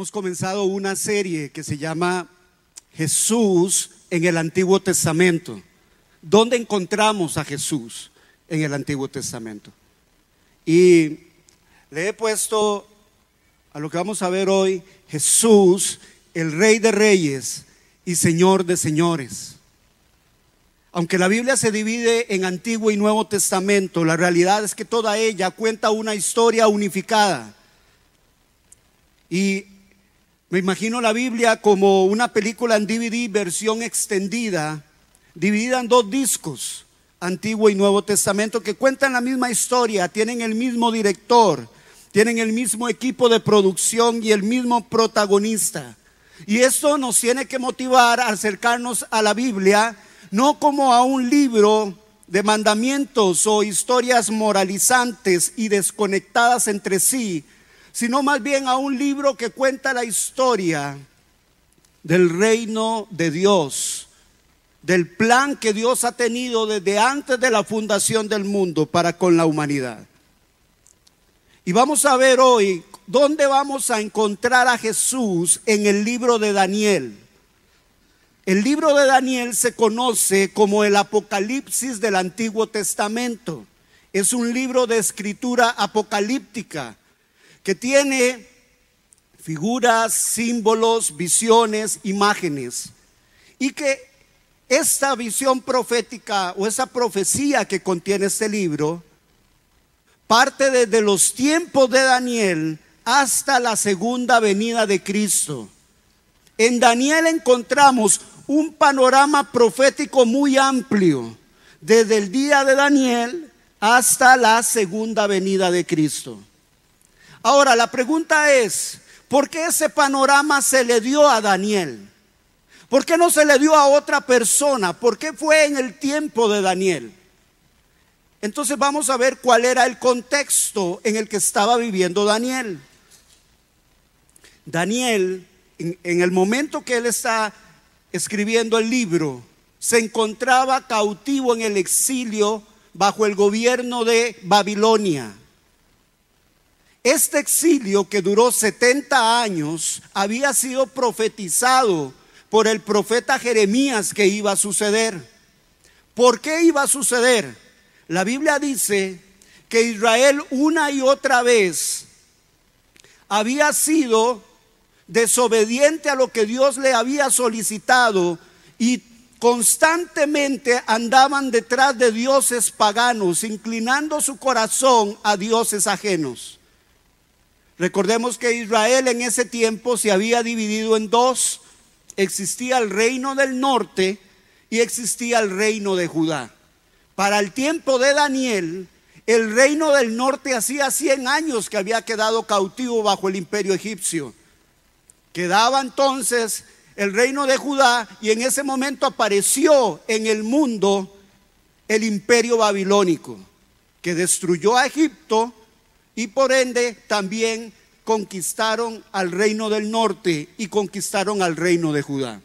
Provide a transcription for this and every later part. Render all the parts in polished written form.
Hemos comenzado una serie que se llama Jesús en el Antiguo Testamento. ¿Dónde encontramos a Jesús en el Antiguo Testamento? Y le he puesto a lo que vamos a ver hoy, Jesús, el Rey de Reyes y Señor de Señores. Aunque la Biblia se divide en Antiguo y Nuevo Testamento, la realidad es que toda ella cuenta una historia unificada. Y me imagino la Biblia como una película en DVD versión extendida, dividida en dos discos, Antiguo y Nuevo Testamento, que cuentan la misma historia, tienen el mismo director, tienen el mismo equipo de producción y el mismo protagonista. Y esto nos tiene que motivar a acercarnos a la Biblia, no como a un libro de mandamientos o historias moralizantes y desconectadas entre sí, sino más bien a un libro que cuenta la historia del reino de Dios, del plan que Dios ha tenido desde antes de la fundación del mundo para con la humanidad. Y vamos a ver hoy dónde vamos a encontrar a Jesús en el libro de Daniel. El libro de Daniel se conoce como el Apocalipsis del Antiguo Testamento. Es un libro de escritura apocalíptica que tiene figuras, símbolos, visiones, imágenes, y que esta visión profética o esa profecía que contiene este libro parte desde los tiempos de Daniel hasta la segunda venida de Cristo. En Daniel encontramos un panorama profético muy amplio, desde el día de Daniel hasta la segunda venida de Cristo. Ahora, la pregunta es, ¿por qué ese panorama se le dio a Daniel? ¿Por qué no se le dio a otra persona? ¿Por qué fue en el tiempo de Daniel? Entonces vamos a ver cuál era el contexto en el que estaba viviendo Daniel. Daniel, en el momento que él está escribiendo el libro, se encontraba cautivo en el exilio bajo el gobierno de Babilonia. Este exilio, que duró 70 años, había sido profetizado por el profeta Jeremías que iba a suceder. ¿Por qué iba a suceder? La Biblia dice que Israel una y otra vez había sido desobediente a lo que Dios le había solicitado y constantemente andaban detrás de dioses paganos, inclinando su corazón a dioses ajenos. Recordemos que Israel en ese tiempo se había dividido en dos. Existía el reino del norte y existía el reino de Judá. Para el tiempo de Daniel, el reino del norte hacía 100 años que había quedado cautivo bajo el imperio egipcio. Quedaba entonces el reino de Judá, y en ese momento apareció en el mundo el imperio babilónico, que destruyó a Egipto y por ende también conquistaron al reino del norte y conquistaron al reino de Judá.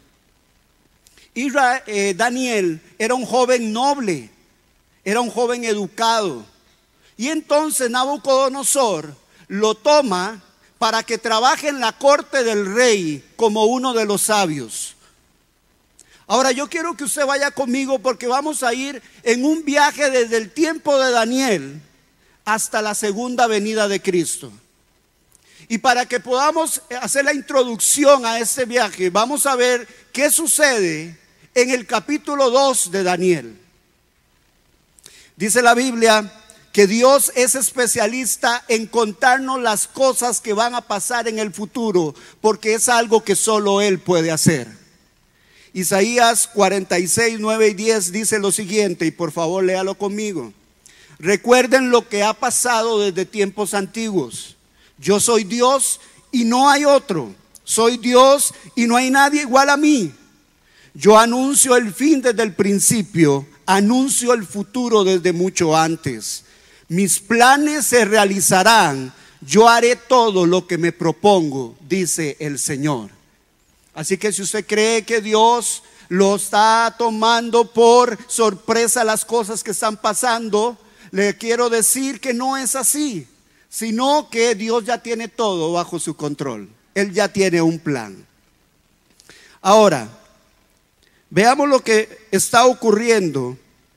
Daniel era un joven noble, era un joven educado, y entonces Nabucodonosor lo toma para que trabaje en la corte del rey como uno de los sabios. Ahora yo quiero que usted vaya conmigo, porque vamos a ir en un viaje desde el tiempo de Daniel hasta la segunda venida de Cristo. Y para que podamos hacer la introducción a este viaje, vamos a ver qué sucede en el capítulo 2 de Daniel. Dice la Biblia que Dios es especialista en contarnos las cosas que van a pasar en el futuro, porque es algo que solo Él puede hacer. Isaías 46, 9 y 10 dice lo siguiente, y por favor léalo conmigo. Recuerden lo que ha pasado desde tiempos antiguos. Yo soy Dios y no hay otro. Soy Dios y no hay nadie igual a mí. Yo anuncio el fin desde el principio, anuncio el futuro desde mucho antes. Mis planes se realizarán, yo haré todo lo que me propongo, dice el Señor. Así que si usted cree que Dios lo está tomando por sorpresa las cosas que están pasando, le quiero decir que no es así, sino que Dios ya tiene todo bajo su control. Él ya tiene un plan. Ahora, veamos lo que está ocurriendo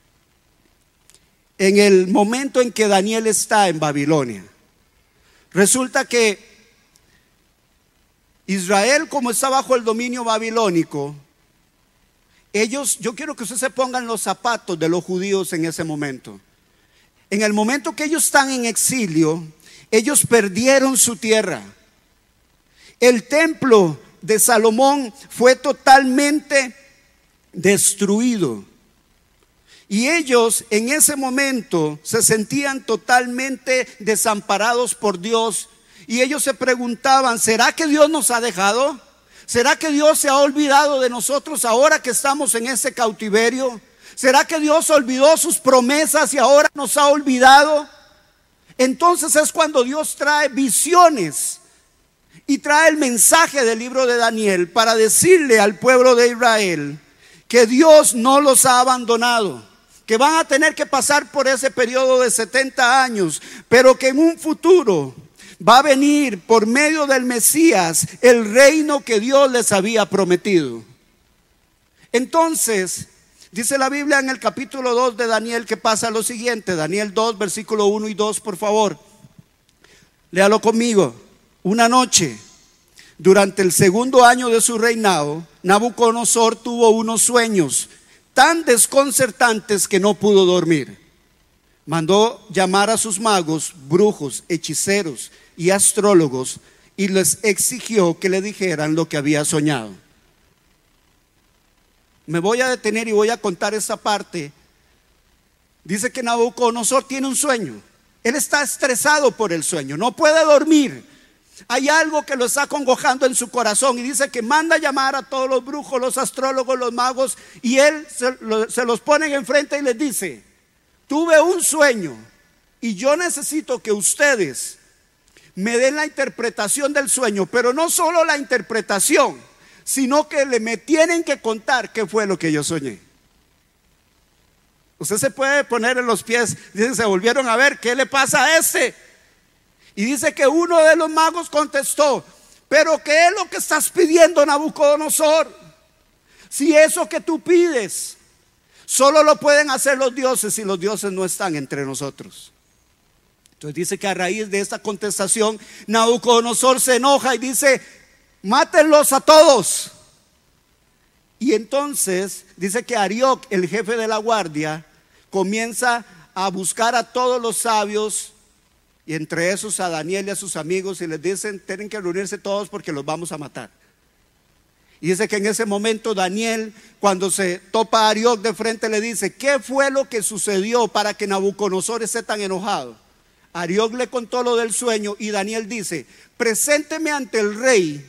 en el momento en que Daniel está en Babilonia. Resulta que Israel, como está bajo el dominio babilónico, yo quiero que ustedes se pongan los zapatos de los judíos en ese momento. En el momento que ellos están en exilio, ellos perdieron su tierra. El templo de Salomón fue totalmente destruido. Y ellos en ese momento se sentían totalmente desamparados por Dios. Y ellos se preguntaban, ¿será que Dios nos ha dejado? ¿Será que Dios se ha olvidado de nosotros ahora que estamos en ese cautiverio? ¿Será que Dios olvidó sus promesas y ahora nos ha olvidado? Entonces es cuando Dios trae visiones y trae el mensaje del libro de Daniel para decirle al pueblo de Israel que Dios no los ha abandonado, que van a tener que pasar por ese periodo de 70 años, pero que en un futuro va a venir por medio del Mesías el reino que Dios les había prometido. Entonces, dice la Biblia en el capítulo 2 de Daniel que pasa lo siguiente. Daniel 2, versículo 1 y 2, por favor. Léalo conmigo. Una noche, durante el segundo año de su reinado, Nabucodonosor tuvo unos sueños tan desconcertantes que no pudo dormir. Mandó llamar a sus magos, brujos, hechiceros y astrólogos y les exigió que le dijeran lo que había soñado. Me voy a detener y voy a contar esa parte. Dice que Nabucodonosor tiene un sueño. Él está estresado por el sueño, no puede dormir. Hay algo que lo está acongojando en su corazón y dice que manda a llamar a todos los brujos, los astrólogos, los magos, y él se los pone enfrente y les dice: tuve un sueño y yo necesito que ustedes me den la interpretación del sueño, pero no solo la interpretación, sino que me tienen que contar qué fue lo que yo soñé. Usted se puede poner en los pies. Dicen, se volvieron a ver, ¿qué le pasa a este? Y dice que uno de los magos contestó: pero ¿qué es lo que estás pidiendo, Nabucodonosor? Si eso que tú pides solo lo pueden hacer los dioses, y los dioses no están entre nosotros. Entonces dice que a raíz de esta contestación Nabucodonosor se enoja y dice: mátenlos a todos. Y entonces dice que Arioc, el jefe de la guardia, comienza a buscar a todos los sabios, y entre esos a Daniel y a sus amigos, y les dicen: tienen que reunirse todos porque los vamos a matar. Y dice que en ese momento Daniel, cuando se topa a Arioc de frente, le dice: ¿qué fue lo que sucedió para que Nabucodonosor esté tan enojado? Arioc le contó lo del sueño y Daniel dice: presénteme ante el rey,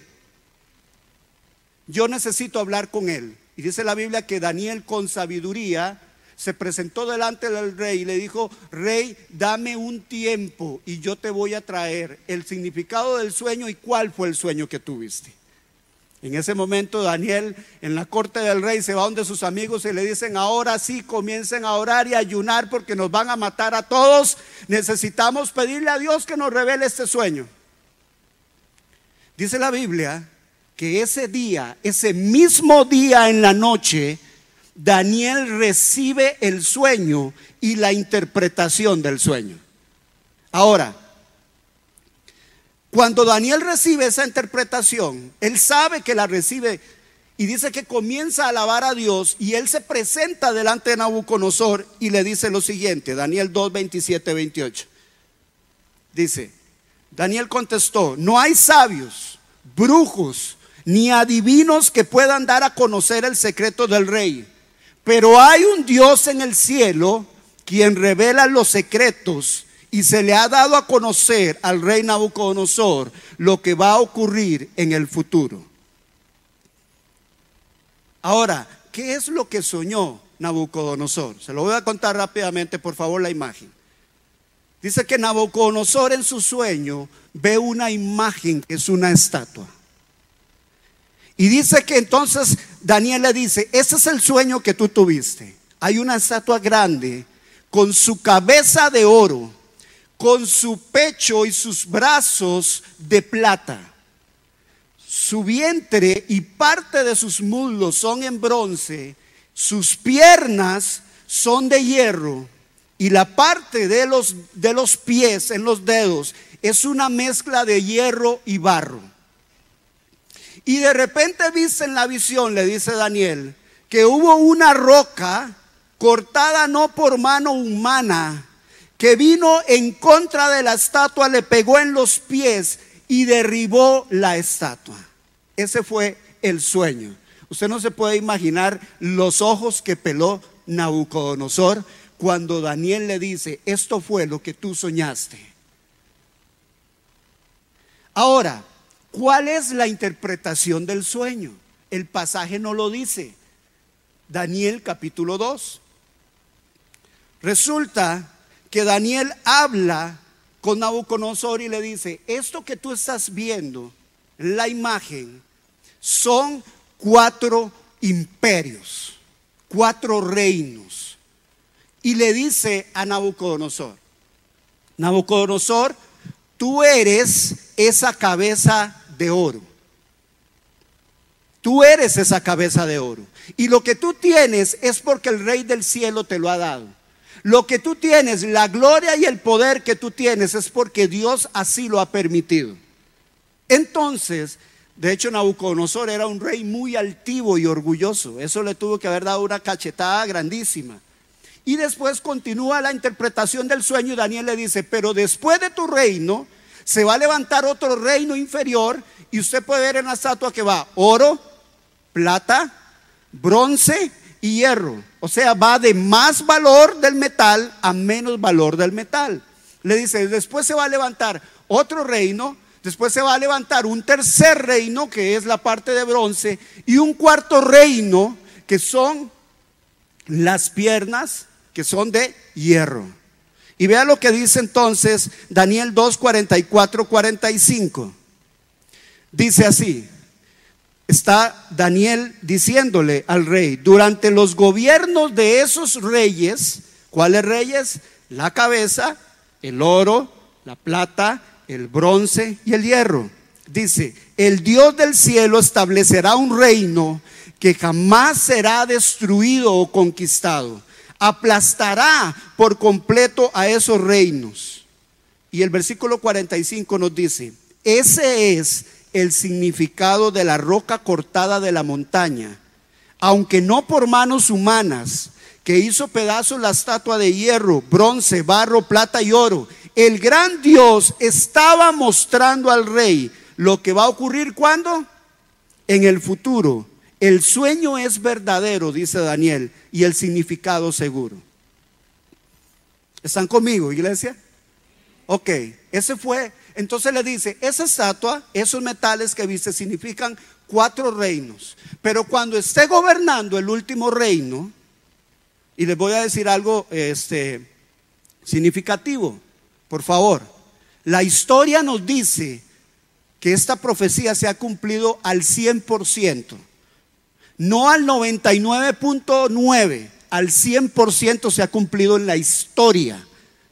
yo necesito hablar con él. Y dice la Biblia que Daniel, con sabiduría, se presentó delante del rey y le dijo: rey, dame un tiempo y yo te voy a traer el significado del sueño y cuál fue el sueño que tuviste. En ese momento Daniel, en la corte del rey, se va donde sus amigos y le dicen: ahora sí, comiencen a orar y a ayunar porque nos van a matar a todos. Necesitamos pedirle a Dios que nos revele este sueño. Dice la Biblia que ese día, ese mismo día en la noche, Daniel recibe el sueño y la interpretación del sueño. Ahora, cuando Daniel recibe esa interpretación, él sabe que la recibe y dice que comienza a alabar a Dios, y él se presenta delante de Nabucodonosor y le dice lo siguiente. Daniel 2, 27, 28. Dice: Daniel contestó: no hay sabios, brujos ni adivinos que puedan dar a conocer el secreto del rey, pero hay un Dios en el cielo quien revela los secretos, y se le ha dado a conocer al rey Nabucodonosor lo que va a ocurrir en el futuro. Ahora, ¿qué es lo que soñó Nabucodonosor? Se lo voy a contar rápidamente, por favor, la imagen. Dice que Nabucodonosor en su sueño ve una imagen que es una estatua. Y dice que entonces Daniel le dice: ese es el sueño que tú tuviste. Hay una estatua grande con su cabeza de oro, con su pecho y sus brazos de plata. su vientre y parte de sus muslos son en bronce, sus piernas son de hierro y la parte de los pies en los dedos es una mezcla de hierro y barro. Y de repente viste en la visión, le dice Daniel, que hubo una roca cortada no por mano humana, que vino en contra de la estatua, le pegó en los pies y derribó la estatua. Ese fue el sueño. Usted no se puede imaginar los ojos que peló Nabucodonosor cuando Daniel le dice: esto fue lo que tú soñaste. Ahora, ¿cuál es la interpretación del sueño? El pasaje no lo dice. Daniel capítulo 2. Resulta que Daniel habla con Nabucodonosor y le dice: esto que tú estás viendo, la imagen, son 4 imperios, 4 reinos. Y le dice a Nabucodonosor: Nabucodonosor, tú eres esa cabeza de oro. Tú eres esa cabeza de oro. Y lo que tú tienes es porque el Rey del cielo te lo ha dado. Lo que tú tienes, la gloria y el poder que tú tienes, es porque Dios así lo ha permitido. Entonces, de hecho, Nabucodonosor era un rey muy altivo y orgulloso. Eso le tuvo que haber dado una cachetada grandísima. Y después continúa la interpretación del sueño y Daniel le dice: pero después de tu reino se va a levantar otro reino inferior, y usted puede ver en la estatua que va oro, plata, bronce y hierro. O sea, va de más valor del metal a menos valor del metal. Le dice: después se va a levantar otro reino, después se va a levantar un tercer reino, que es la parte de bronce, y un cuarto reino, que son las piernas, que son de hierro. Y vea lo que dice entonces Daniel 2, 44, 45. Dice así: está Daniel diciéndole al rey: durante los gobiernos de esos reyes. ¿Cuáles reyes? La cabeza, el oro, la plata, el bronce y el hierro. Dice: el Dios del cielo establecerá un reino que jamás será destruido o conquistado. Aplastará por completo a esos reinos. Y el versículo 45 nos dice: ese es el significado de la roca cortada de la montaña, aunque no por manos humanas, que hizo pedazos la estatua de hierro, bronce, barro, plata y oro. El gran Dios estaba mostrando al rey lo que va a ocurrir. ¿Cuándo? En el futuro. El sueño es verdadero, dice Daniel, y el significado seguro. ¿Están conmigo, iglesia? Ok, ese fue. Entonces le dice: esa estatua, esos metales que viste, significan 4 reinos. Pero cuando esté gobernando el último reino, y les voy a decir algo significativo, por favor. La historia nos dice que esta profecía se ha cumplido al 100%. No al 99.9, al 100% se ha cumplido en la historia.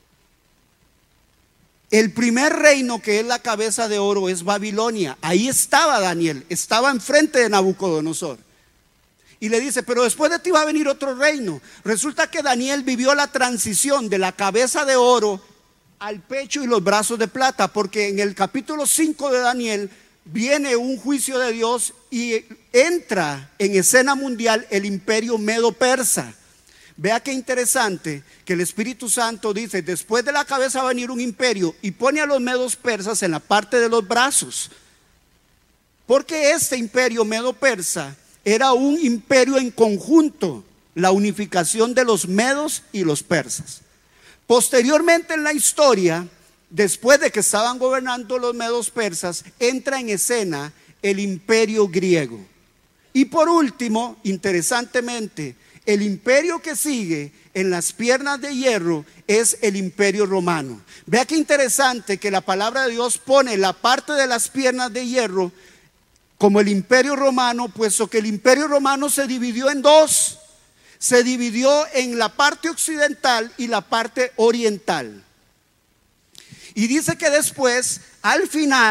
El primer reino, que es la cabeza de oro, es Babilonia. Ahí estaba Daniel, estaba enfrente de Nabucodonosor. Y le dice: pero después de ti va a venir otro reino. Resulta que Daniel vivió la transición de la cabeza de oro al pecho y los brazos de plata, porque en el capítulo 5 de Daniel viene un juicio de Dios y entra en escena mundial el imperio medo-persa. Vea qué interesante que el Espíritu Santo dice: después de la cabeza va a venir un imperio, y pone a los medos persas en la parte de los brazos, porque este imperio medo-persa era un imperio en conjunto, la unificación de los medos y los persas. Posteriormente en la historia, después de que estaban gobernando los medos persas, entra en escena el imperio griego. Y por último, interesantemente, el imperio que sigue en las piernas de hierro es el imperio romano. Vea qué interesante que la palabra de Dios pone la parte de las piernas de hierro como el imperio romano, puesto que el imperio romano se dividió en dos. Se dividió en la parte occidental y la parte oriental. Y dice que después, al final,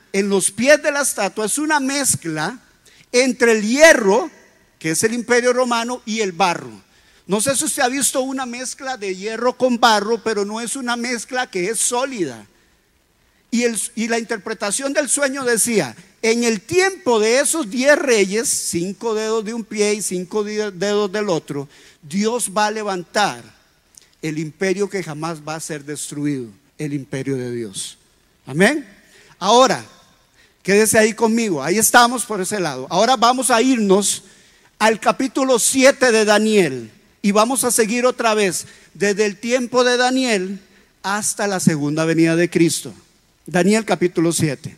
en los pies de la estatua es una mezcla entre el hierro, que es el Imperio Romano, y el barro. No sé si usted ha visto una mezcla de hierro con barro, pero no es una mezcla que es sólida. Y la interpretación del sueño decía: en el tiempo de esos 10 reyes, 5 dedos de un pie y 5 dedos del otro, Dios va a levantar el imperio que jamás va a ser destruido, el imperio de Dios. Amén. Ahora, quédese ahí conmigo, ahí estamos por ese lado. Ahora vamos a irnos al capítulo 7 de Daniel y vamos a seguir otra vez desde el tiempo de Daniel hasta la segunda venida de Cristo. Daniel capítulo 7.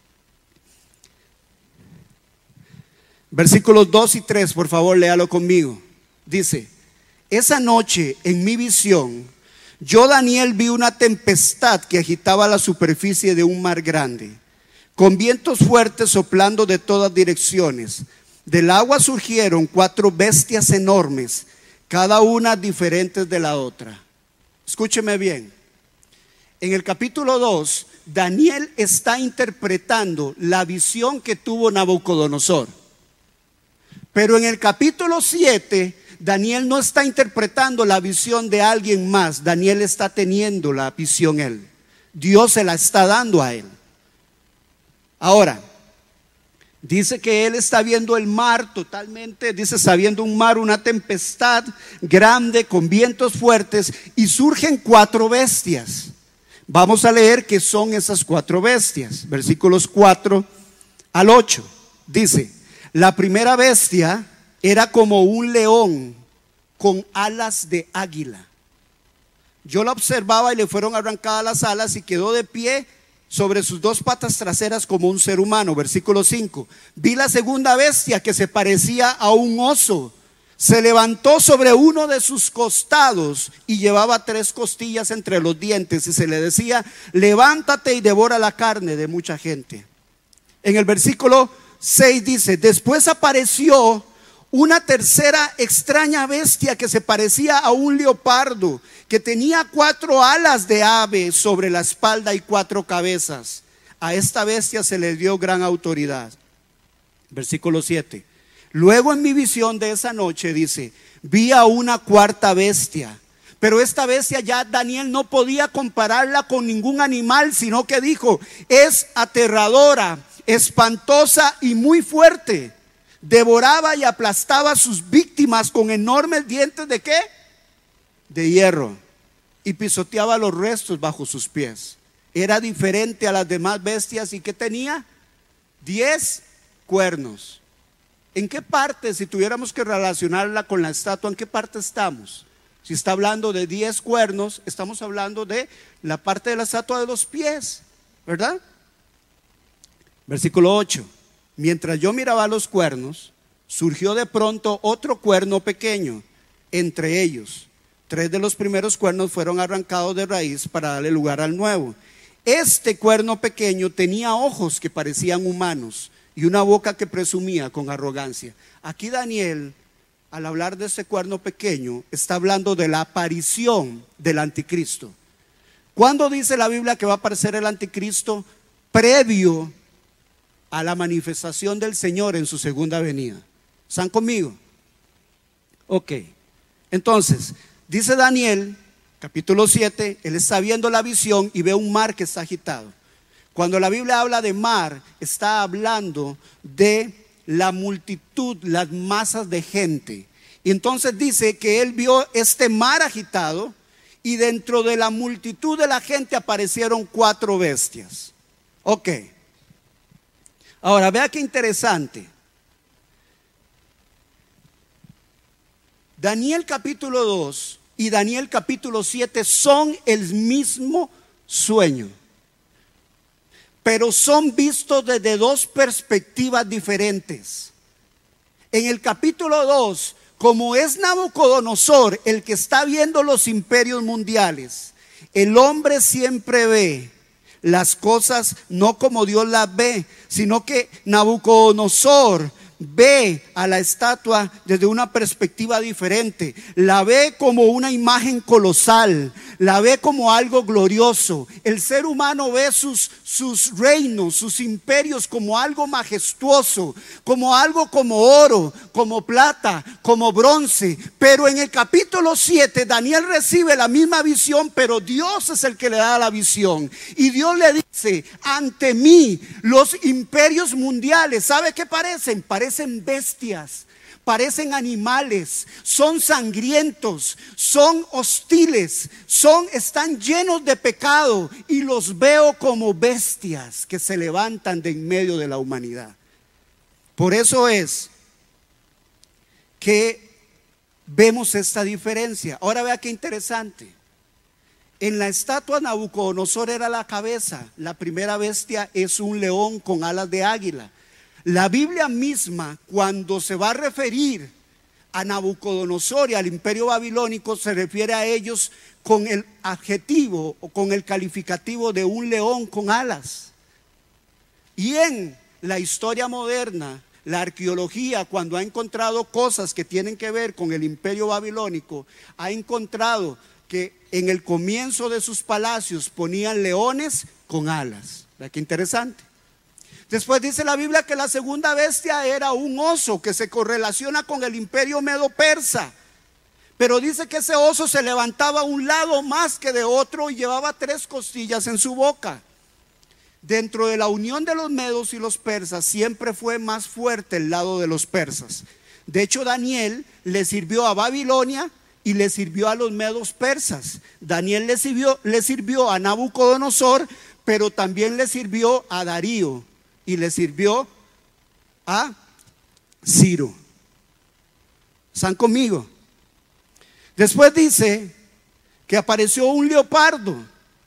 Versículos 2 y 3, por favor, léalo conmigo. Dice: esa noche en mi visión, yo Daniel vi una tempestad que agitaba la superficie de un mar grande, con vientos fuertes soplando de todas direcciones. Del agua surgieron 4 bestias enormes, cada una diferentes de la otra. Escúcheme bien. En el capítulo 2, Daniel está interpretando la visión que tuvo Nabucodonosor. Pero en el capítulo 7, Daniel no está interpretando la visión de alguien más. Daniel está teniendo la visión él. Dios se la está dando a él. Ahora, dice que él está viendo el mar totalmente, dice, está viendo un mar, una tempestad grande con vientos fuertes, y surgen 4 bestias. Vamos a leer qué son esas 4 bestias. Versículos 4 al 8. Dice: la primera bestia era como un león con alas de águila. Yo la observaba y le fueron arrancadas las alas y quedó de pie sobre sus 2 patas traseras como un ser humano. Versículo 5. Vi la segunda bestia que se parecía a un oso. Se levantó sobre uno de sus costados y llevaba 3 costillas entre los dientes, y se le decía: levántate y devora la carne de mucha gente. En el versículo 6 dice: después apareció una tercera extraña bestia que se parecía a un leopardo, que tenía 4 alas de ave sobre la espalda y 4 cabezas. A esta bestia se le dio gran autoridad. Versículo 7. Luego en mi visión de esa noche, dice, vi a una cuarta bestia. Pero esta bestia ya Daniel no podía compararla con ningún animal, sino que dijo: es aterradora, espantosa y muy fuerte. Devoraba y aplastaba a sus víctimas con enormes dientes ¿de qué? De hierro, y pisoteaba los restos bajo sus pies. Era diferente a las demás bestias y que tenía 10 cuernos. ¿En qué parte, si tuviéramos que relacionarla con la estatua, en qué parte estamos? Si está hablando de 10 cuernos, estamos hablando de la parte de la estatua de los pies, ¿verdad? Versículo 8. Mientras yo miraba los cuernos, surgió de pronto otro cuerno pequeño entre ellos. 3 de los primeros cuernos fueron arrancados de raíz para darle lugar al nuevo. Este cuerno pequeño tenía ojos que parecían humanos y una boca que presumía con arrogancia. Aquí Daniel, al hablar de este cuerno pequeño, está hablando de la aparición del anticristo. ¿Cuándo dice la Biblia que va a aparecer el anticristo? Previo a la manifestación del Señor en su segunda venida. ¿Están conmigo? Ok. Entonces, dice Daniel, capítulo 7, él está viendo la visión y ve un mar que está agitado. Cuando la Biblia habla de mar, está hablando de la multitud, las masas de gente. Y entonces dice que él vio este mar agitado, y dentro de la multitud de la gente aparecieron 4 bestias. Ok. Ahora vea qué interesante. Daniel capítulo 2 y Daniel capítulo 7 son el mismo sueño, pero son vistos desde 2 perspectivas diferentes. En el capítulo 2, como es Nabucodonosor el que está viendo los imperios mundiales, el hombre siempre ve las cosas no como Dios las ve, sino que Nabucodonosor ve a la estatua desde una perspectiva diferente. La ve como una imagen colosal, la ve como algo glorioso. El ser humano ve sus reinos, sus imperios como algo majestuoso, como algo como oro, como plata, como bronce. Pero en el capítulo 7 Daniel recibe la misma visión, pero Dios es el que le da la visión. Y Dios le dice: ante mí los imperios mundiales, ¿sabe qué parecen? Parecen bestias, parecen animales, son sangrientos, son hostiles, están llenos de pecado, y los veo como bestias que se levantan de en medio de la humanidad. Por eso es que vemos esta diferencia. Ahora vea qué interesante. En la estatua Nabucodonosor era la cabeza, la primera bestia es un león con alas de águila. La Biblia misma, cuando se va a referir a Nabucodonosor y al imperio babilónico, se refiere a ellos con el adjetivo o con el calificativo de un león con alas. Y en la historia moderna, la arqueología, cuando ha encontrado cosas que tienen que ver con el imperio babilónico, ha encontrado que en el comienzo de sus palacios ponían leones con alas. ¿Verdad? Qué interesante. Después dice la Biblia que la segunda bestia era un oso que se correlaciona con el imperio medo-persa. Pero dice que ese oso se levantaba a un lado más que de otro y llevaba 3 costillas en su boca. Dentro de la unión de los medos y los persas siempre fue más fuerte el lado de los persas. De hecho, Daniel le sirvió a Babilonia y le sirvió a los medos persas. Daniel le sirvió a Nabucodonosor, pero también le sirvió a Darío y le sirvió a Ciro. ¿Están conmigo? Después dice que apareció un leopardo.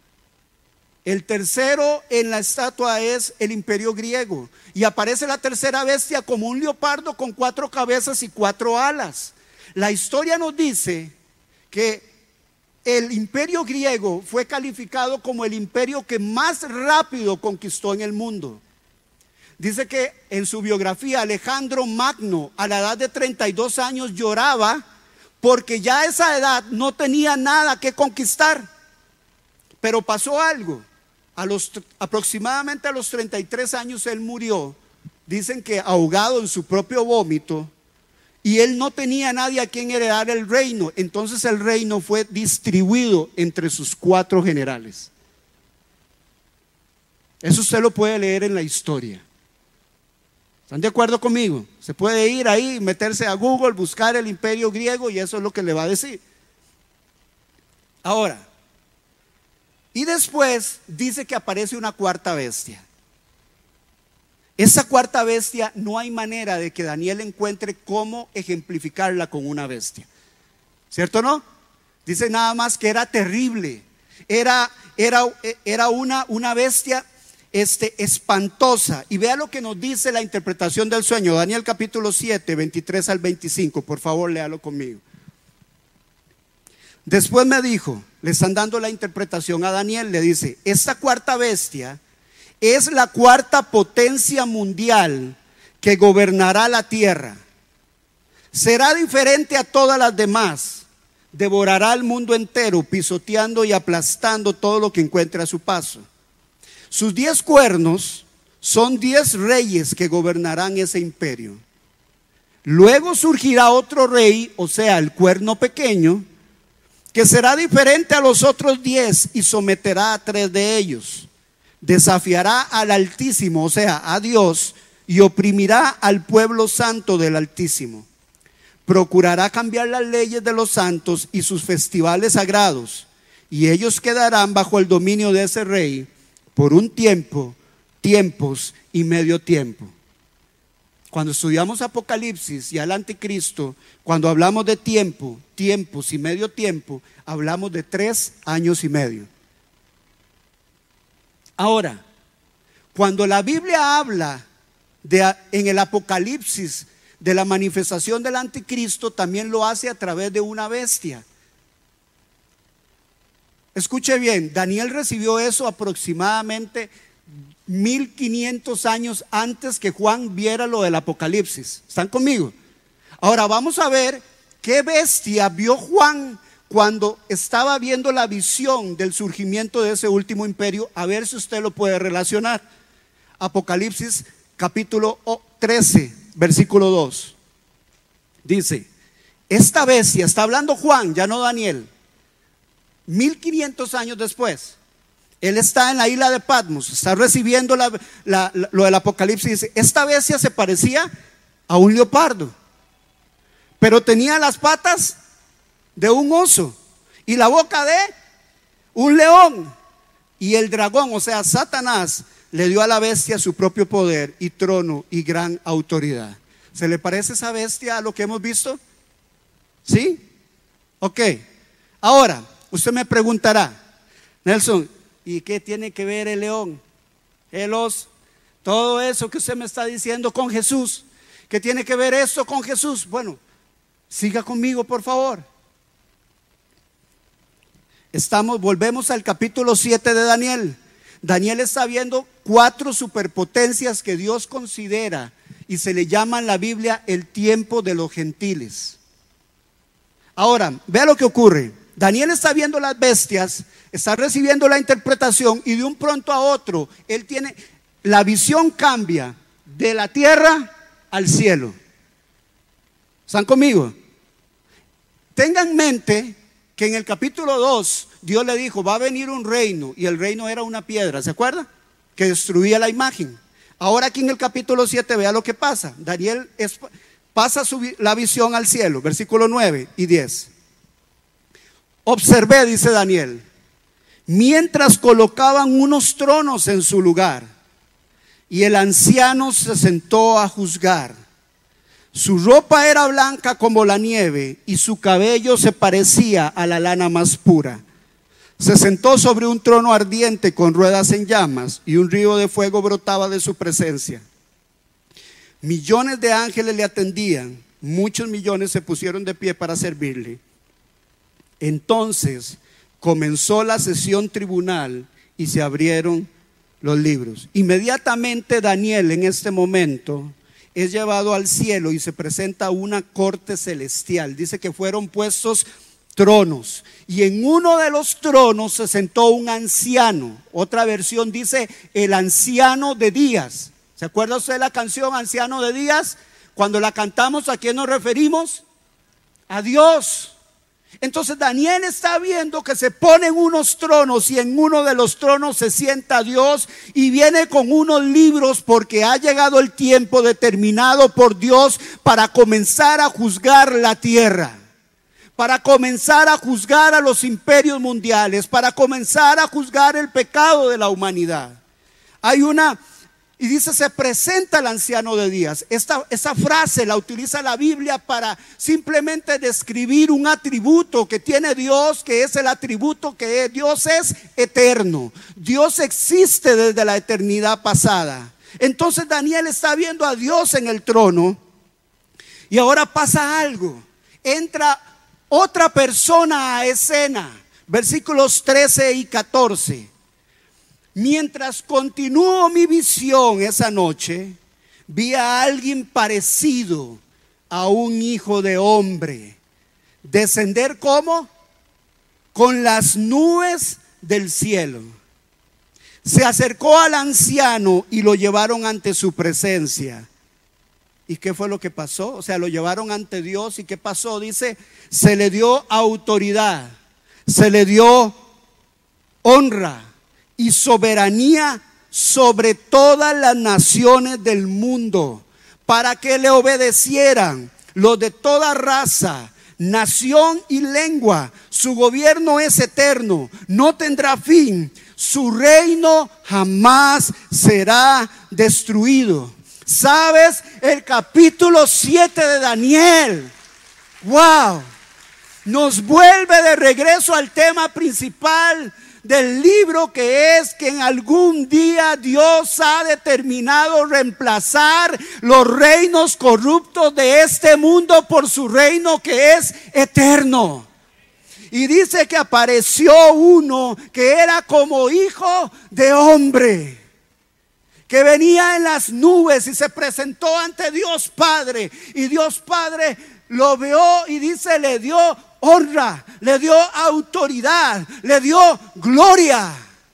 El tercero en la estatua es el imperio griego, y aparece la tercera bestia como un leopardo con 4 cabezas y 4 alas. La historia nos dice que el imperio griego fue calificado como el imperio que más rápido conquistó en el mundo. Dice que en su biografía Alejandro Magno, a la edad de 32 años, lloraba porque ya a esa edad no tenía nada que conquistar. Pero pasó algo. Aproximadamente a los 33 años él murió, dicen que ahogado en su propio vómito, y él no tenía nadie a quien heredar el reino. Entonces el reino fue distribuido entre sus 4 generales. Eso usted lo puede leer en la historia. ¿Están de acuerdo conmigo? Se puede ir ahí, meterse a Google, buscar el imperio griego, y eso es lo que le va a decir. Ahora, y después dice que aparece una cuarta bestia. Esa cuarta bestia no hay manera de que Daniel encuentre cómo ejemplificarla con una bestia. ¿Cierto o no? Dice nada más que era terrible. Era una bestia espantosa. Y vea lo que nos dice la interpretación del sueño. Daniel capítulo 7, 23 al 25. Por favor, léalo conmigo. Después me dijo, le están dando la interpretación a Daniel, le dice: esta cuarta bestia es la cuarta potencia mundial que gobernará la tierra. Será diferente a todas las demás. Devorará el mundo entero, pisoteando y aplastando todo lo que encuentre a su paso. Sus 10 cuernos son 10 reyes que gobernarán ese imperio. Luego surgirá otro rey, o sea, el cuerno pequeño, que será diferente a los otros 10 y someterá a 3 de ellos. Desafiará al Altísimo, o sea, a Dios, y oprimirá al pueblo santo del Altísimo. Procurará cambiar las leyes de los santos y sus festivales sagrados, y ellos quedarán bajo el dominio de ese rey por un tiempo, tiempos y medio tiempo. Cuando estudiamos Apocalipsis y al anticristo, cuando hablamos de tiempo, tiempos y medio tiempo, hablamos de 3 años y medio. Ahora, cuando la Biblia habla en el Apocalipsis de la manifestación del anticristo, también lo hace a través de una bestia. Escuche bien, Daniel recibió eso aproximadamente 1500 años antes que Juan viera lo del Apocalipsis. ¿Están conmigo? Ahora vamos a ver qué bestia vio Juan cuando estaba viendo la visión del surgimiento de ese último imperio, a ver si usted lo puede relacionar. Apocalipsis capítulo 13, versículo 2. Dice, esta bestia, está hablando Juan, ya no Daniel, 1500 años después. Él está en la isla de Patmos, está recibiendo lo del Apocalipsis. Dice, esta bestia se parecía a un leopardo, pero tenía las patas de un oso y la boca de un león. Y el dragón, o sea, Satanás, le dio a la bestia su propio poder y trono y gran autoridad. ¿Se le parece esa bestia a lo que hemos visto? ¿Sí? Ok. Ahora, usted me preguntará, Nelson, ¿y qué tiene que ver el león, el oso, todo eso que usted me está diciendo con Jesús? ¿Qué tiene que ver esto con Jesús? Bueno, siga conmigo, por favor. Volvemos al capítulo 7 de Daniel. Daniel está viendo 4 superpotencias que Dios considera y se le llama en la Biblia el tiempo de los gentiles. Ahora, vea lo que ocurre. Daniel está viendo las bestias, está recibiendo la interpretación y de un pronto a otro, la visión cambia de la tierra al cielo. ¿Están conmigo? Tengan en mente que en el capítulo 2 Dios le dijo, va a venir un reino, y el reino era una piedra, ¿se acuerda? Que destruía la imagen. Ahora aquí en el capítulo 7 vea lo que pasa. Daniel pasa la visión al cielo, versículo 9 y 10. Observé, dice Daniel, mientras colocaban unos tronos en su lugar, y el anciano se sentó a juzgar. Su ropa era blanca como la nieve, y su cabello se parecía a la lana más pura. Se sentó sobre un trono ardiente con ruedas en llamas, y un río de fuego brotaba de su presencia. Millones de ángeles le atendían, muchos millones se pusieron de pie para servirle. Entonces comenzó la sesión tribunal y se abrieron los libros. Inmediatamente Daniel en este momento es llevado al cielo y se presenta a una corte celestial. Dice que fueron puestos tronos, y en uno de los tronos se sentó un anciano. Otra versión dice el anciano de días. ¿Se acuerda usted de la canción Anciano de Días? Cuando la cantamos, ¿a quién nos referimos? A Dios. Entonces Daniel está viendo que se ponen unos tronos, y en uno de los tronos se sienta Dios y viene con unos libros, porque ha llegado el tiempo determinado por Dios para comenzar a juzgar la tierra, para comenzar a juzgar a los imperios mundiales, para comenzar a juzgar el pecado de la humanidad. Y dice, se presenta el anciano de días. Esa frase la utiliza la Biblia para simplemente describir un atributo que tiene Dios, que es el atributo que Dios es eterno. Dios existe desde la eternidad pasada. Entonces Daniel está viendo a Dios en el trono, y ahora pasa algo. Entra otra persona a escena. Versículos 13 y 14. Mientras continuó mi visión esa noche, vi a alguien parecido a un hijo de hombre descender ¿cómo? Con las nubes del cielo. Se acercó al anciano y lo llevaron ante su presencia. ¿Y qué fue lo que pasó? O sea, lo llevaron ante Dios. ¿Y qué pasó? Dice, se le dio autoridad, se le dio honra y soberanía sobre todas las naciones del mundo, para que le obedecieran los de toda raza, nación y lengua. Su gobierno es eterno, no tendrá fin. Su reino jamás será destruido. ¿Sabes? El capítulo 7 de Daniel, wow, nos vuelve de regreso al tema principal del libro, que es que en algún día Dios ha determinado reemplazar los reinos corruptos de este mundo por su reino que es eterno. Y dice que apareció uno que era como hijo de hombre. que venía en las nubes y se presentó ante Dios Padre. Y Dios Padre lo vio y dice, le dio honra, le dio autoridad, le dio gloria.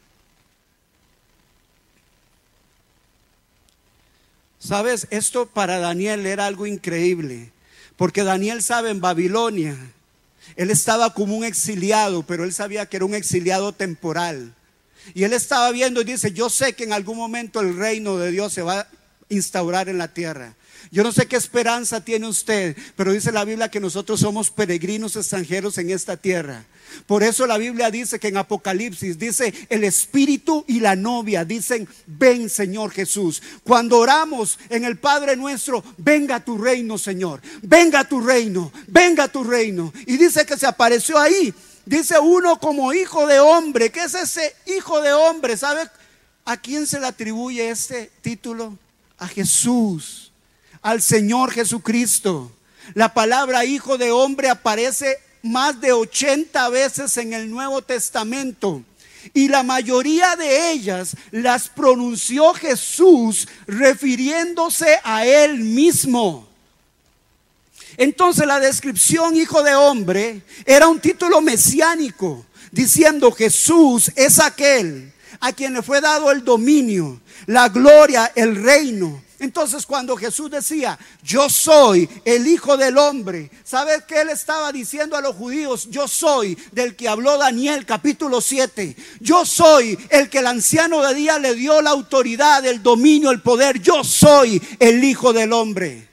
¿Sabes? Esto para Daniel era algo increíble, porque Daniel sabe, en Babilonia él estaba como un exiliado, pero él sabía que era un exiliado temporal. Y él estaba viendo y dice, yo sé que en algún momento el reino de Dios se va a instaurar en la tierra. Yo no sé qué esperanza tiene usted, pero dice la Biblia que nosotros somos peregrinos extranjeros en esta tierra. Por eso la Biblia dice que en Apocalipsis dice, el espíritu y la novia dicen, ven Señor Jesús. Cuando oramos en el Padre nuestro, venga tu reino, Señor, venga tu reino, venga tu reino. Y dice que se apareció ahí, dice uno como hijo de hombre. ¿Qué es ese hijo de hombre? ¿Sabe a quién se le atribuye este título? A Jesús, al Señor Jesucristo. La palabra hijo de hombre aparece más de 80 veces en el Nuevo Testamento, y la mayoría de ellas las pronunció Jesús refiriéndose a él mismo. Entonces la descripción hijo de hombre era un título mesiánico, diciendo Jesús es aquel a quien le fue dado el dominio, la gloria, el reino. Entonces cuando Jesús decía, yo soy el hijo del hombre, ¿sabes qué él estaba diciendo a los judíos? Yo soy del que habló Daniel capítulo 7. Yo soy el que el anciano de día le dio la autoridad, el dominio, el poder. Yo soy el hijo del hombre.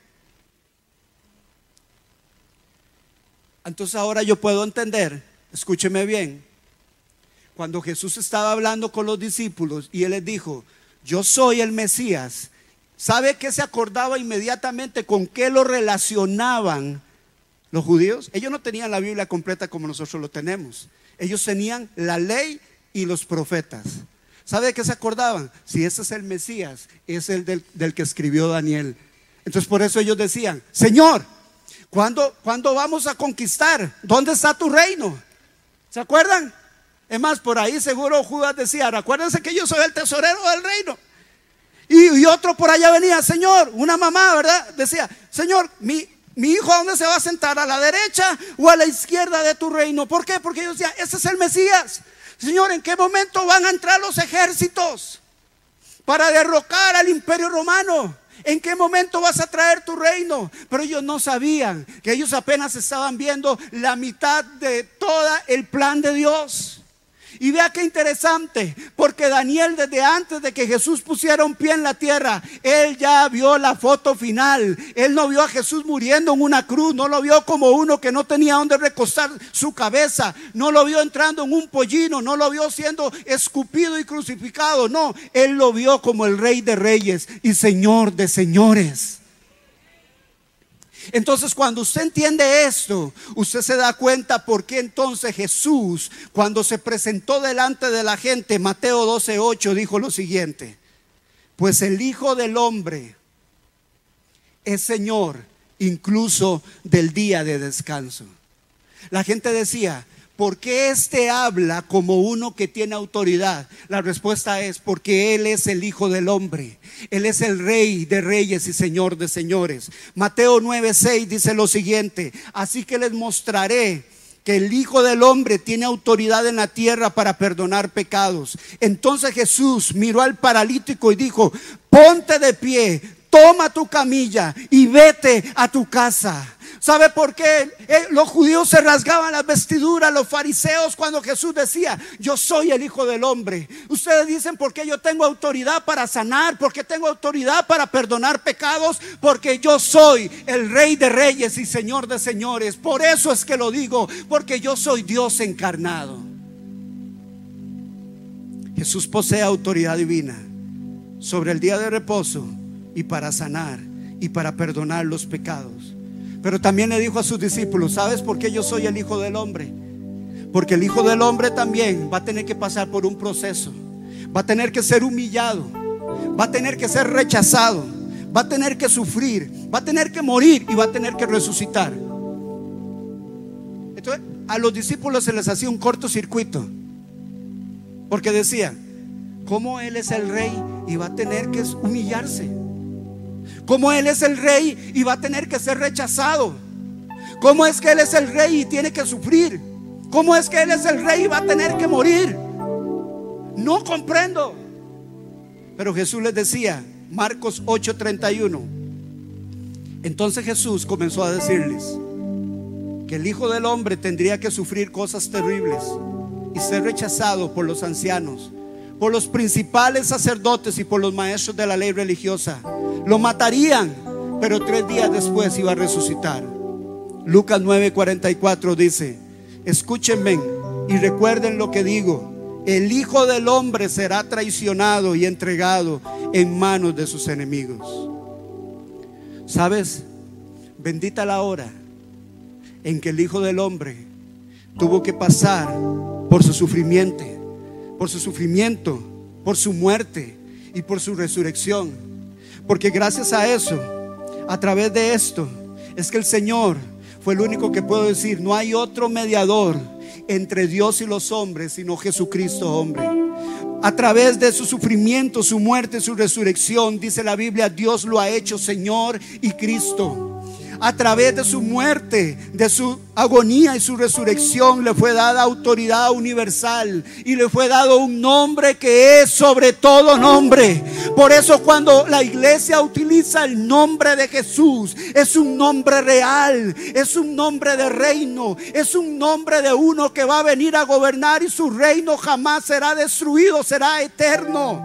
Entonces ahora yo puedo entender, escúcheme bien, cuando Jesús estaba hablando con los discípulos y él les dijo, yo soy el Mesías. ¿Sabe qué se acordaba inmediatamente? ¿Con qué lo relacionaban los judíos? Ellos no tenían la Biblia completa como nosotros lo tenemos. Ellos tenían la ley y los profetas. ¿Sabe de qué se acordaban? Si ese es el Mesías, es el del que escribió Daniel. Entonces por eso ellos decían, Señor, ¿cuándo vamos a conquistar? ¿Dónde está tu reino? ¿Se acuerdan? Es más, por ahí seguro Judas decía, acuérdense que yo soy el tesorero del reino. Y otro por allá venía, Señor, una mamá, ¿verdad? Decía, Señor, mi hijo, ¿a dónde se va a sentar? ¿A la derecha o a la izquierda de tu reino? ¿Por qué? Porque ellos decían, ese es el Mesías. Señor, ¿en qué momento van a entrar los ejércitos para derrocar al imperio romano? ¿En qué momento vas a traer tu reino? Pero ellos no sabían que ellos apenas estaban viendo la mitad de todo el plan de Dios. Y vea qué interesante, porque Daniel desde antes de que Jesús pusiera un pie en la tierra, él ya vio la foto final. Él no vio a Jesús muriendo en una cruz, no lo vio como uno que no tenía donde recostar su cabeza, no lo vio entrando en un pollino, no lo vio siendo escupido y crucificado. No, él lo vio como el Rey de Reyes y Señor de Señores. Entonces cuando usted entiende esto, usted se da cuenta por qué entonces Jesús, cuando se presentó delante de la gente, Mateo 12:8 dijo lo siguiente: pues el Hijo del Hombre es Señor incluso del día de descanso. La gente decía, ¿por qué este habla como uno que tiene autoridad? La respuesta es porque Él es el Hijo del Hombre. Él es el Rey de Reyes y Señor de Señores. Mateo 9:6 dice lo siguiente: así que les mostraré que el Hijo del Hombre tiene autoridad en la tierra para perdonar pecados. Entonces Jesús miró al paralítico y dijo, ponte de pie, toma tu camilla y vete a tu casa. ¿Sabe por qué los judíos se rasgaban las vestiduras, los fariseos, cuando Jesús decía, yo soy el Hijo del Hombre? Ustedes dicen, ¿por qué yo tengo autoridad para sanar? ¿Por qué tengo autoridad para perdonar pecados? Porque yo soy el Rey de Reyes y Señor de Señores. Por eso es que lo digo, porque yo soy Dios encarnado. Jesús posee autoridad divina sobre el día de reposo y para sanar y para perdonar los pecados. Pero también le dijo a sus discípulos, ¿sabes por qué yo soy el Hijo del Hombre? Porque el Hijo del Hombre también va a tener que pasar por un proceso. Va a tener que ser humillado, va a tener que ser rechazado, va a tener que sufrir, va a tener que morir y va a tener que resucitar. Entonces a los discípulos se les hacía un cortocircuito, porque decían, ¿cómo Él es el Rey y va a tener que humillarse. Como Él es el rey y va a tener que ser rechazado. ¿Cómo es que Él es el rey y tiene que sufrir? ¿Cómo es que Él es el rey y va a tener que morir? No comprendo. Pero Jesús les decía, Marcos 8:31. Entonces Jesús comenzó a decirles que el Hijo del Hombre tendría que sufrir cosas terribles y ser rechazado por los ancianos, por los principales sacerdotes y por los maestros de la ley religiosa. Lo matarían, pero 3 días después iba a resucitar. Lucas 9:44 dice: escúchenme y recuerden lo que digo. El Hijo del Hombre será traicionado y entregado en manos de sus enemigos. ¿Sabes? Bendita la hora en que el Hijo del Hombre tuvo que pasar por su sufrimiento, por su muerte y por su resurrección. Porque gracias a eso, a través de esto, es que el Señor fue el único que puedo decir: no hay otro mediador entre Dios y los hombres sino Jesucristo hombre. A través de su sufrimiento, su muerte, su resurrección, dice la Biblia, Dios lo ha hecho Señor y Cristo. A través de su muerte, de su agonía y su resurrección, le fue dada autoridad universal y le fue dado un nombre que es sobre todo nombre. Por eso cuando la iglesia utiliza el nombre de Jesús, es un nombre real, es un nombre de reino, es un nombre de uno que va a venir a gobernar y su reino jamás será destruido, será eterno.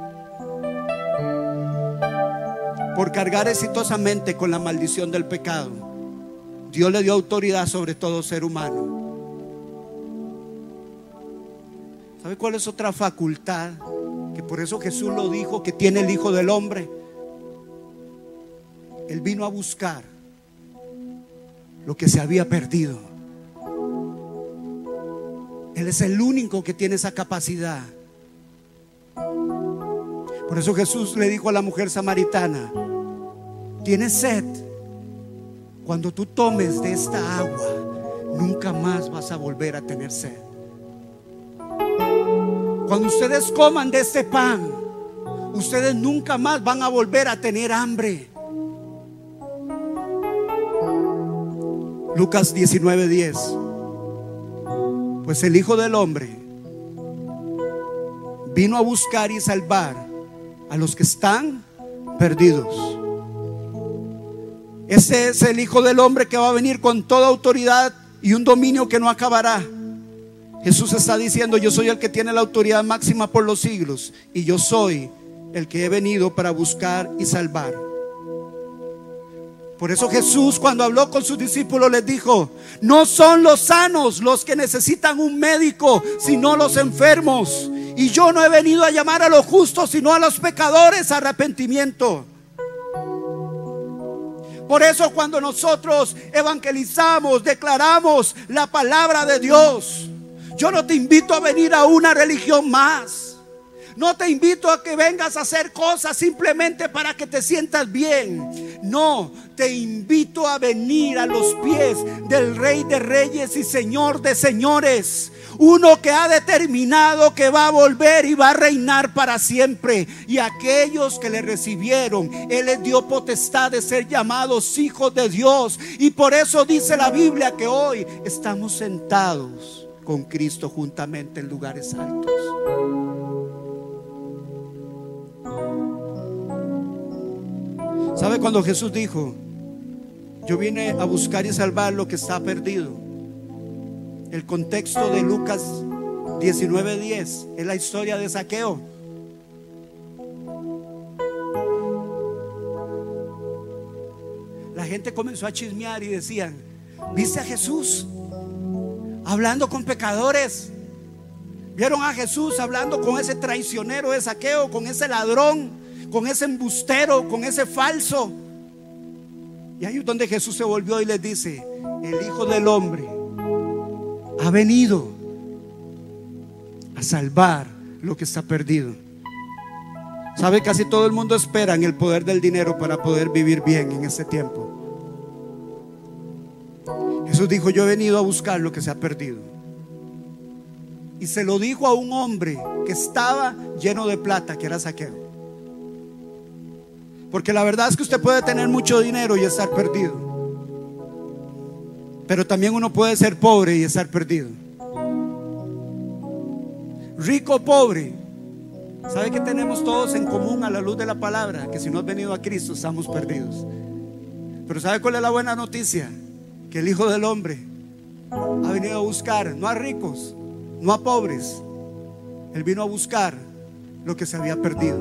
Por cargar exitosamente con la maldición del pecado, Dios le dio autoridad sobre todo ser humano. ¿Sabe cuál es otra facultad? Que por eso Jesús lo dijo, que tiene el Hijo del Hombre. Él vino a buscar lo que se había perdido. Él es el único que tiene esa capacidad. Por eso Jesús le dijo a la mujer samaritana: ¿tienes sed? Cuando tú tomes de esta agua, nunca más vas a volver a tener sed. Cuando ustedes coman de este pan, ustedes nunca más van a volver a tener hambre. Lucas 19:10. Pues el Hijo del Hombre vino a buscar y salvar a los que están perdidos. Ese es el Hijo del Hombre que va a venir con toda autoridad y un dominio que no acabará. Jesús está diciendo: yo soy el que tiene la autoridad máxima por los siglos, y yo soy el que he venido para buscar y salvar. Por eso Jesús, cuando habló con sus discípulos, les dijo: no son los sanos los que necesitan un médico, sino los enfermos. Y yo no he venido a llamar a los justos, sino a los pecadores a arrepentimiento. Por eso cuando nosotros evangelizamos, declaramos la palabra de Dios, yo no te invito a venir a una religión más. No te invito a que vengas a hacer cosas simplemente para que te sientas bien. No, te invito a venir a los pies del Rey de Reyes y Señor de Señores. Uno que ha determinado que va a volver y va a reinar para siempre. Y aquellos que le recibieron, Él les dio potestad de ser llamados hijos de Dios. Y por eso dice la Biblia que hoy estamos sentados con Cristo juntamente en lugares altos. ¿Sabe cuando Jesús dijo: yo vine a buscar y salvar lo que está perdido? El contexto de Lucas 19:10 es la historia de Zaqueo. La gente comenzó a chismear y decían: ¿viste a Jesús hablando con pecadores? ¿Vieron a Jesús hablando con ese traicionero de Zaqueo, con ese ladrón, con ese embustero, con ese falso? Y ahí es donde Jesús se volvió y les dice: el Hijo del Hombre ha venido a salvar lo que está perdido. ¿Sabe? Casi todo el mundo espera en el poder del dinero para poder vivir bien en este tiempo. Jesús dijo: yo he venido a buscar lo que se ha perdido. Y se lo dijo a un hombre que estaba lleno de plata, que era Zaqueo. Porque la verdad es que usted puede tener mucho dinero y estar perdido, pero también uno puede ser pobre y estar perdido. Rico o pobre, ¿sabe qué tenemos todos en común a la luz de la palabra? Que si no has venido a Cristo estamos perdidos. Pero ¿sabe cuál es la buena noticia? Que el Hijo del Hombre ha venido a buscar, no a ricos, no a pobres. Él vino a buscar lo que se había perdido.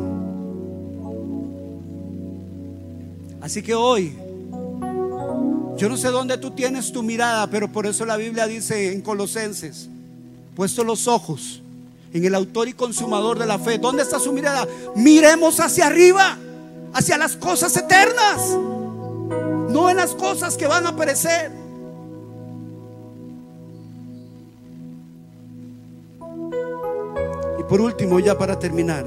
Así que hoy, yo no sé dónde tú tienes tu mirada, pero por eso la Biblia dice en Colosenses: puesto los ojos en el autor y consumador de la fe. ¿Dónde está su mirada? Miremos hacia arriba, hacia las cosas eternas, no en las cosas que van a perecer. Y por último, ya para terminar,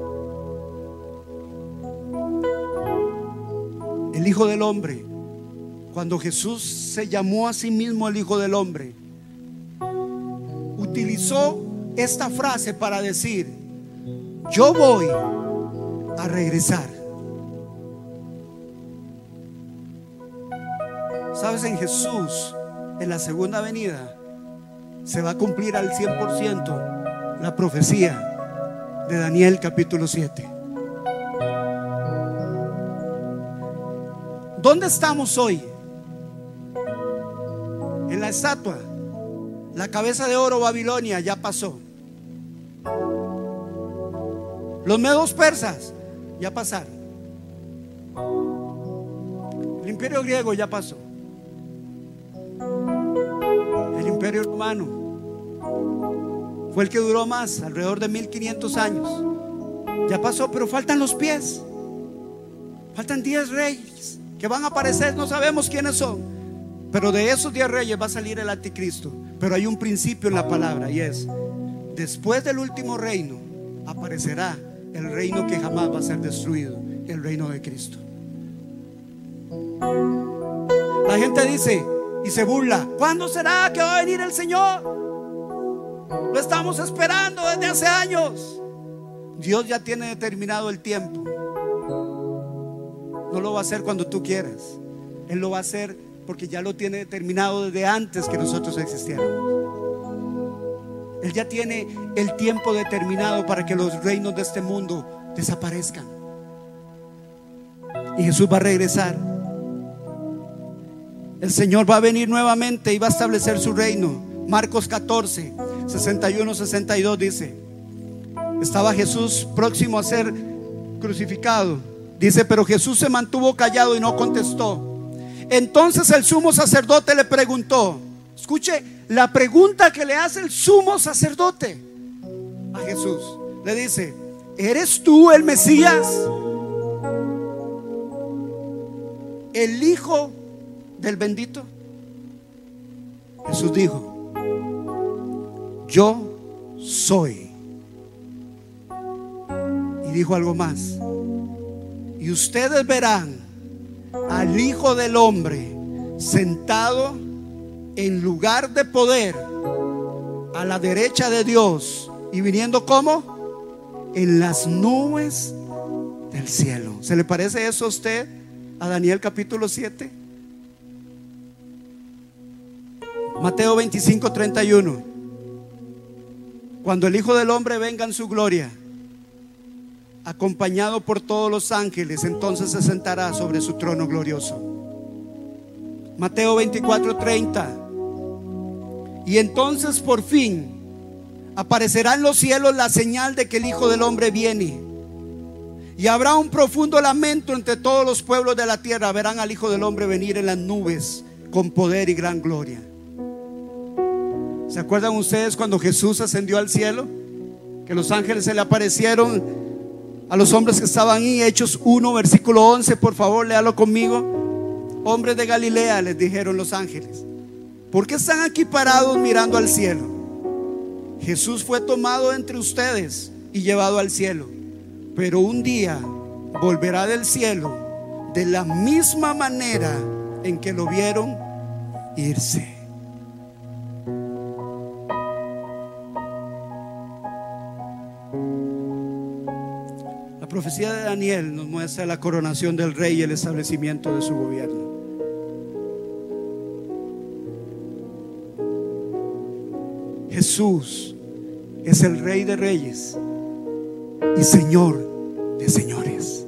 el Hijo del Hombre, cuando Jesús se llamó a sí mismo el Hijo del Hombre, utilizó esta frase para decir: yo voy a regresar. Sabes, en Jesús, en la segunda venida, se va a cumplir al 100% la profecía de Daniel capítulo 7. ¿Dónde estamos hoy? En la estatua. La cabeza de oro Babilonia ya pasó. Los medos persas ya pasaron. El imperio griego ya pasó. El imperio romano fue el que duró más, alrededor de 1500 años. Ya pasó, pero faltan los pies. Faltan 10 reyes que van a aparecer, no sabemos quiénes son. Pero de esos 10 reyes va a salir el anticristo. Pero hay un principio en la palabra, y es: después del último reino aparecerá el reino que jamás va a ser destruido, el reino de Cristo. La gente dice y se burla: ¿cuándo será que va a venir el Señor? Lo estamos esperando desde hace años. Dios ya tiene determinado el tiempo. No lo va a hacer cuando tú quieras. Él lo va a hacer porque ya lo tiene determinado desde antes que nosotros existiéramos. Él ya tiene el tiempo determinado para que los reinos de este mundo desaparezcan. Y Jesús va a regresar. El Señor va a venir nuevamente y va a establecer su reino. Marcos 14, 61, 62 dice: estaba Jesús próximo a ser crucificado. Dice: pero Jesús se mantuvo callado y no contestó. Entonces el sumo sacerdote le preguntó. Escuche la pregunta que le hace el sumo sacerdote a Jesús. Le dice: ¿eres tú el Mesías, el Hijo del bendito? Jesús dijo: yo soy. Y dijo algo más: y ustedes verán al Hijo del Hombre sentado en lugar de poder a la derecha de Dios, y viniendo ¿cómo? En las nubes del cielo. ¿Se le parece eso a usted, a Daniel capítulo 7? Mateo 25, 31: cuando el Hijo del Hombre venga en su gloria, acompañado por todos los ángeles, entonces se sentará sobre su trono glorioso. Mateo 24, 30: y entonces por fin aparecerá en los cielos la señal de que el Hijo del Hombre viene, y habrá un profundo lamento entre todos los pueblos de la tierra. Verán al Hijo del Hombre venir en las nubes con poder y gran gloria. ¿Se acuerdan ustedes cuando Jesús ascendió al cielo? Que los ángeles se le aparecieron a los hombres que estaban ahí. Hechos 1, versículo 11, por favor, léalo conmigo. Hombres de Galilea, les dijeron los ángeles, ¿por qué están aquí parados mirando al cielo? Jesús fue tomado entre ustedes y llevado al cielo, pero un día volverá del cielo de la misma manera en que lo vieron irse. La profecía de Daniel nos muestra la coronación del rey y el establecimiento de su gobierno. Jesús es el Rey de Reyes y Señor de señores.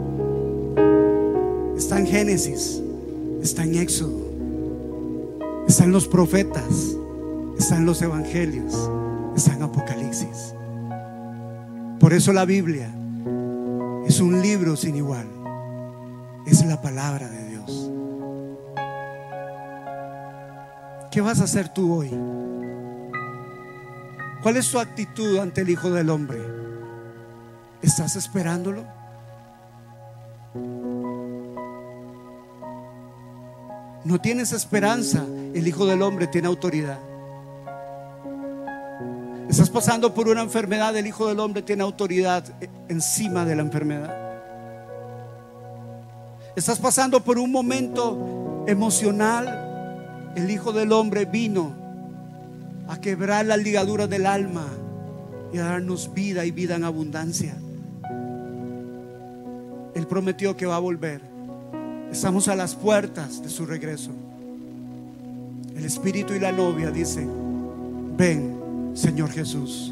Está en Génesis, está en Éxodo, está en los profetas, está en los evangelios, está en Apocalipsis. Por eso la Biblia es un libro sin igual. Es la palabra de Dios. ¿Qué vas a hacer tú hoy? ¿Cuál es tu actitud ante el Hijo del Hombre? ¿Estás esperándolo? No tienes esperanza. El Hijo del Hombre tiene autoridad. Estás pasando por una enfermedad. El Hijo del Hombre tiene autoridad encima de la enfermedad. Estás pasando por un momento emocional. El Hijo del Hombre vino a quebrar las ligaduras del alma y a darnos vida y vida en abundancia. Él prometió que va a volver. Estamos a las puertas de su regreso. El Espíritu y la novia dicen: ven, Señor Jesús.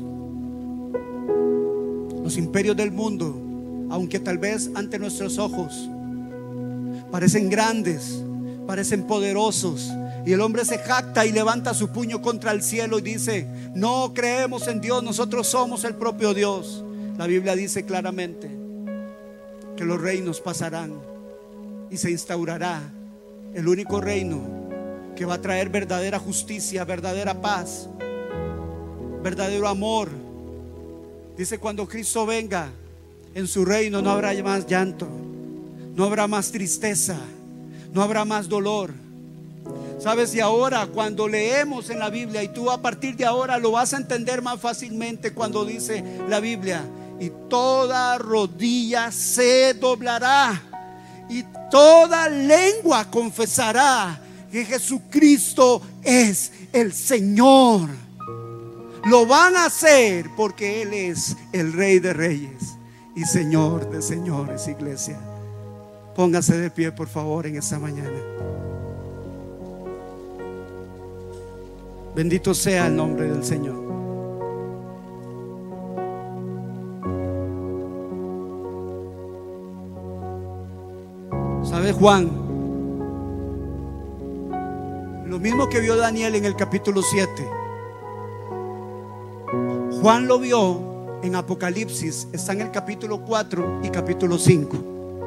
Los imperios del mundo, aunque tal vez ante nuestros ojos parecen grandes, parecen poderosos, y el hombre se jacta y levanta su puño contra el cielo y dice: no creemos en Dios, nosotros somos el propio Dios. La Biblia dice claramente que los reinos pasarán y se instaurará el único reino que va a traer verdadera justicia, verdadera paz, verdadero amor. Dice: cuando Cristo venga en su reino, no habrá más llanto, no habrá más tristeza, no habrá más dolor. Sabes, y ahora cuando leemos en la Biblia, y tú a partir de ahora lo vas a entender más fácilmente, cuando dice la Biblia: y toda rodilla se doblará y toda lengua confesará que Jesucristo es el Señor. Lo van a hacer porque Él es el Rey de Reyes y Señor de señores. Iglesia, póngase de pie por favor en esta mañana. Bendito sea el nombre del Señor. ¿Sabe Juan? Lo mismo que vio Daniel en el capítulo 7, Juan lo vio en Apocalipsis. Está en el capítulo 4 y capítulo 5.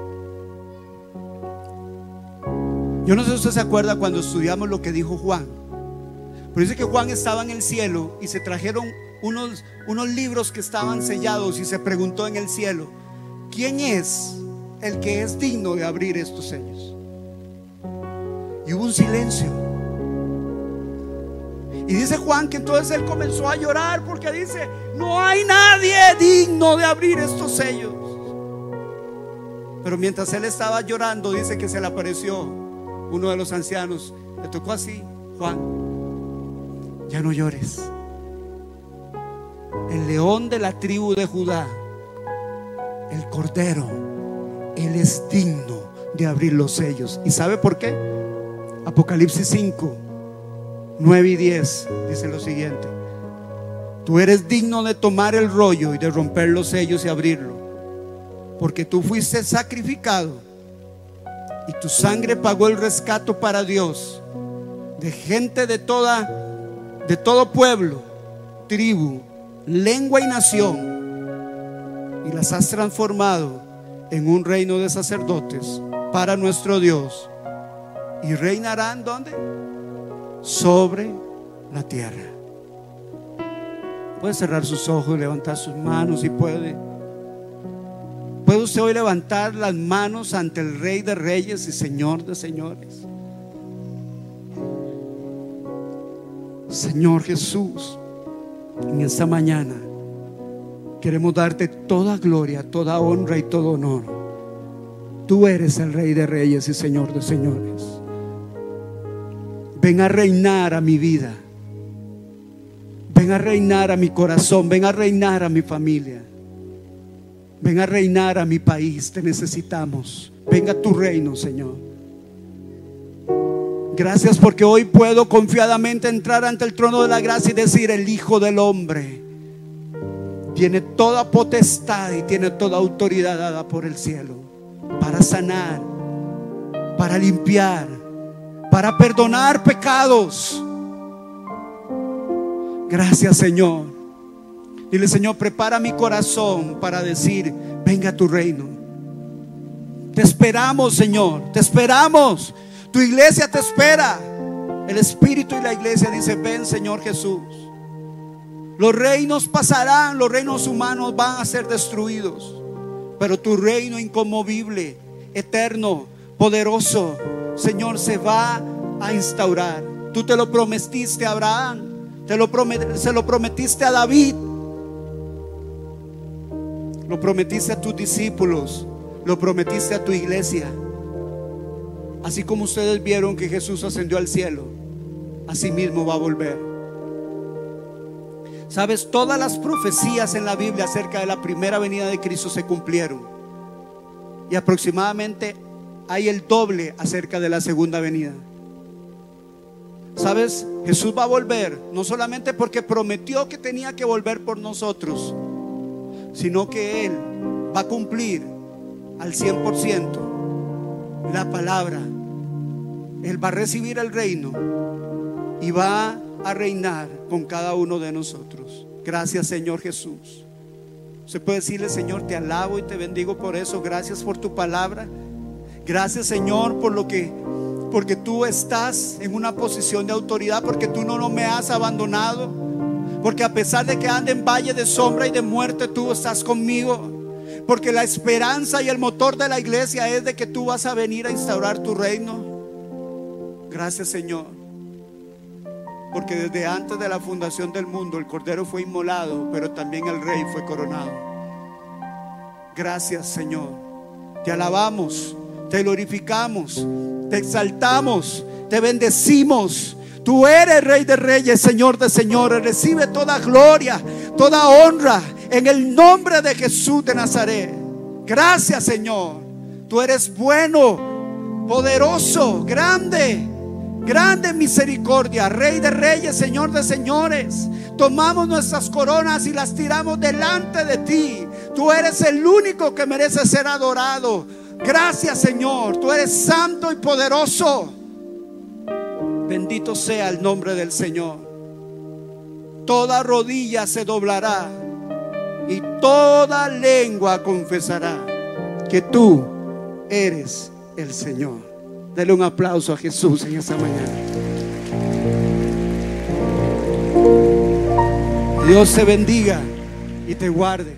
Yo no sé si usted se acuerda cuando estudiamos lo que dijo Juan. Pero dice que Juan estaba en el cielo y se trajeron unos libros que estaban sellados, y se preguntó en el cielo: ¿quién es el que es digno de abrir estos sellos? Y hubo un silencio. Y dice Juan que entonces él comenzó a llorar, porque dice: no hay nadie digno de abrir estos sellos. Pero mientras él estaba llorando, dice que se le apareció uno de los ancianos. Le tocó así: Juan, ya no llores. El león de la tribu de Judá, el Cordero, Él es digno de abrir los sellos. ¿Y sabe por qué? Apocalipsis 5, 9 y 10 dice lo siguiente: tú eres digno de tomar el rollo y de romper los sellos y abrirlo, porque tú fuiste sacrificado y tu sangre pagó el rescate para Dios de gente de todo pueblo, tribu, lengua y nación, y las has transformado en un reino de sacerdotes para nuestro Dios, y reinarán ¿dónde? Sobre la tierra. Puede cerrar sus ojos y levantar sus manos, si puede. ¿Puede usted hoy levantar las manos ante el Rey de Reyes y Señor de señores? Señor Jesús, en esta mañana queremos darte toda gloria, toda honra y todo honor. Tú eres el Rey de Reyes y Señor de señores. Ven a reinar a mi vida. Ven a reinar a mi corazón. Ven a reinar a mi familia. Ven a reinar a mi país, te necesitamos. Venga a tu reino, Señor. Gracias porque hoy puedo confiadamente entrar ante el trono de la gracia y decir: el Hijo del Hombre tiene toda potestad y tiene toda autoridad dada por el cielo para sanar, para limpiar, para perdonar pecados. Gracias, Señor. Dile: Señor, prepara mi corazón para decir: venga a tu reino. Te esperamos, Señor, te esperamos. Tu iglesia te espera. El Espíritu y la iglesia dice: ven, Señor Jesús. Los reinos pasarán, los reinos humanos van a ser destruidos, pero tu reino inconmovible, eterno, poderoso, Señor, se va a instaurar. Tú te lo prometiste a Abraham, se lo prometiste a David, lo prometiste a tus discípulos, lo prometiste a tu iglesia. Así como ustedes vieron que Jesús ascendió al cielo, así mismo va a volver. Sabes, todas las profecías en la Biblia acerca de la primera venida de Cristo se cumplieron, y aproximadamente hay el doble acerca de la segunda venida. Sabes, Jesús va a volver, no solamente porque prometió que tenía que volver por nosotros, sino que Él va a cumplir al 100% la palabra. Él va a recibir el reino y va a reinar con cada uno de nosotros. Gracias, Señor Jesús. Se puede decirle: Señor, te alabo y te bendigo por eso. Gracias por tu palabra. Gracias, Señor, porque tú estás en una posición de autoridad, porque tú no me has abandonado, porque a pesar de que ande en valle de sombra y de muerte, tú estás conmigo, porque la esperanza y el motor de la iglesia es de que tú vas a venir a instaurar tu reino. Gracias, Señor, porque desde antes de la fundación del mundo el Cordero fue inmolado, pero también el Rey fue coronado. Gracias, Señor. Te alabamos, te glorificamos, te exaltamos, te bendecimos. Tú eres Rey de reyes, Señor de señores. Recibe toda gloria, toda honra en el nombre de Jesús de Nazaret. Gracias, Señor. Tú eres bueno, poderoso, grande, grande en misericordia, Rey de reyes, Señor de señores. Tomamos nuestras coronas y las tiramos delante de ti. Tú eres el único que merece ser adorado. Gracias, Señor. Tú eres santo y poderoso. Bendito sea el nombre del Señor. Toda rodilla se doblará y toda lengua confesará que tú eres el Señor. Dele un aplauso a Jesús en esta mañana. Dios te bendiga y te guarde.